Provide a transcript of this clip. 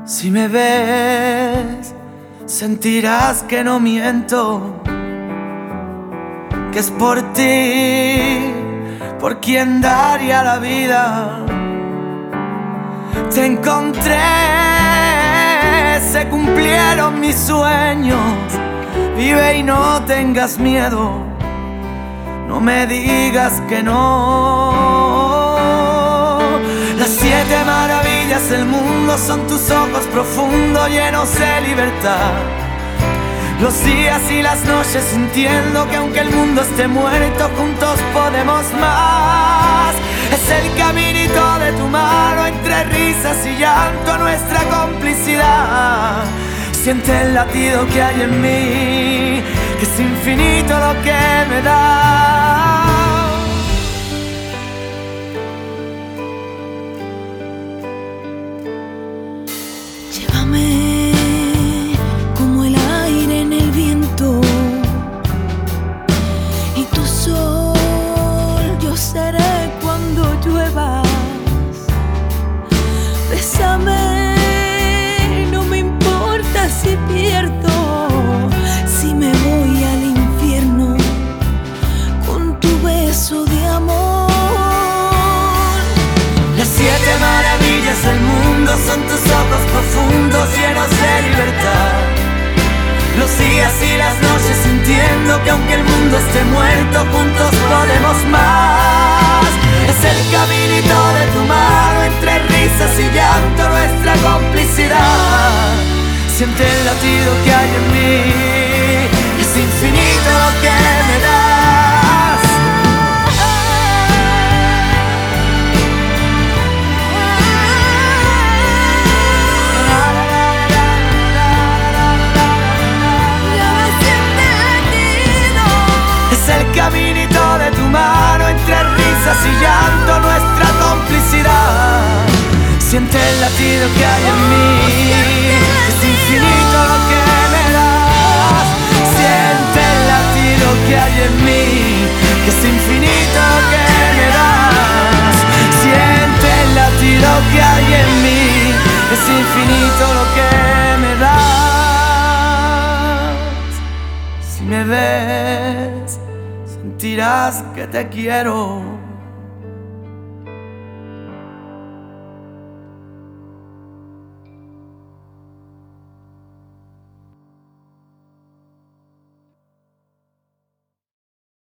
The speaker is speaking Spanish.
Si me ves, sentirás que no miento, que es por ti, por quien daría la vida. Te encontré, se cumplieron mis sueños. Vive y no tengas miedo, no me digas que no. Las 7 maravillas del mundo son tus ojos profundos llenos de libertad. Los días y las noches sintiendo que aunque el mundo esté muerto, juntos podemos más. Es el caminito de tu mano entre risas y llanto, nuestra complicidad. Siente el latido que hay en mí, que es infinito lo que me da. Llévame como el aire en el viento, y tu sol yo seré cuando lluevas. Bésame, no me importa si pierdo, si me voy al infierno con tu beso de amor. Las 7 maravillas del mundo son tus ojos profundos llenos de libertad. Los días y las noches sintiendo que aunque el mundo esté muerto, juntos podemos más. Es el caminito de tu mano entre risas y llanto, nuestra complicidad. Siente el latido que hay en mí, es infinito lo que me das. Es el caminito de tu mano entre risas y llanto, nuestra complicidad. Siente el latido que hay en mí, es infinito lo que me das. Siente el latido que hay en mí, que es infinito lo que me das. Siente el latido que hay en mí, es infinito lo que me das. Si me ves, sentirás que te quiero.